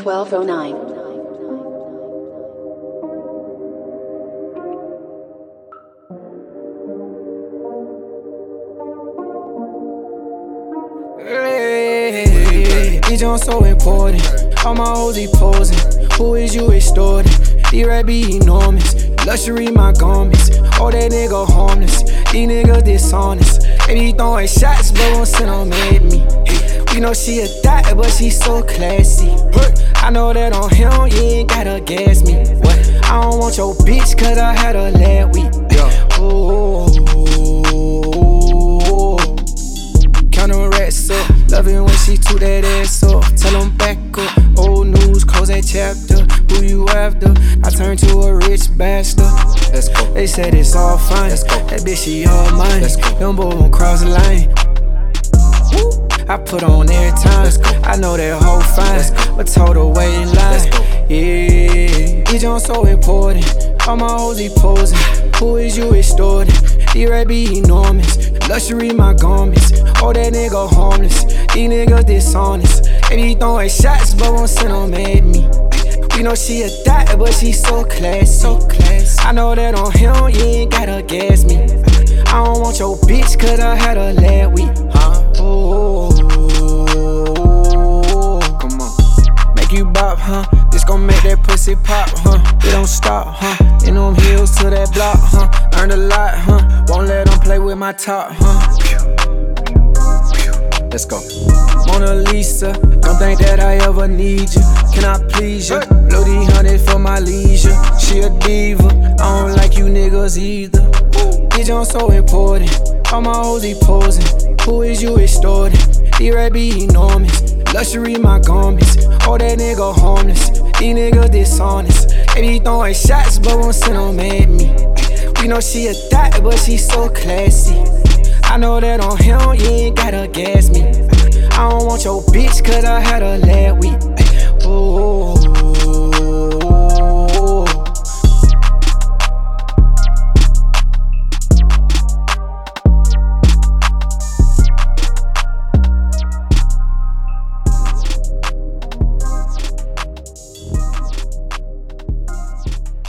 1209. Hey, bitch, I'm so important. All my hoes be posing. Who is you extorting? D-Rap be enormous. Luxury my garments. Oh, that nigga harmless. These niggas dishonest. They be throwing shots, but won't send them at me. We know she a thot, but she so classy. I know that on him, you ain't gotta gas me. I don't want your bitch, cause I had her last week. Oh, count them rats up. Love it when she toot that ass up. Tell them back up. Old news, close that chapter. Who you after? I turned to a rich bastard. Let's go. They said it's all fine. Let's go. That bitch, she all mine. Let's go. Them boys won't cross the line. I put on every time. Let's go. I know that hoe fine, but told her wait in line. Yeah, bitch, I'm so important. All my hoes be posing. Who is you extorting? D-Rap be enormous. Luxury my garments. Oh, that nigga harmless. These niggas dishonest. They be throwing shots, but won't send them at me. We know she a thot, but she so classy. I know that on him, you ain't gotta gas me. I don't want your bitch, cause I had her last week. Oh, come on. Make you bop, huh? This gon' make that pussy pop, huh? It don't stop, huh? In them heels to that block, huh? Earned a lot, huh? Won't let them play with my top, huh? Let's go. Mona Lisa, don't think that I ever need you. Can I please you? Blow these 100 for my leisure. She a diva, I don't like you niggas either. Bitch, I'm so important. All my hoes be posing. Who is you extorting? D-Rap be enormous. Luxury my garments. Oh, that nigga harmless. These niggas dishonest. They be throwing shots, but won't send them at me. We know she a thot, but she so classy. I know that on him, you ain't gotta gas me. I don't want your bitch, cause I had her last week. Oh,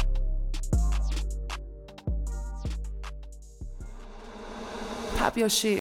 pop your shit.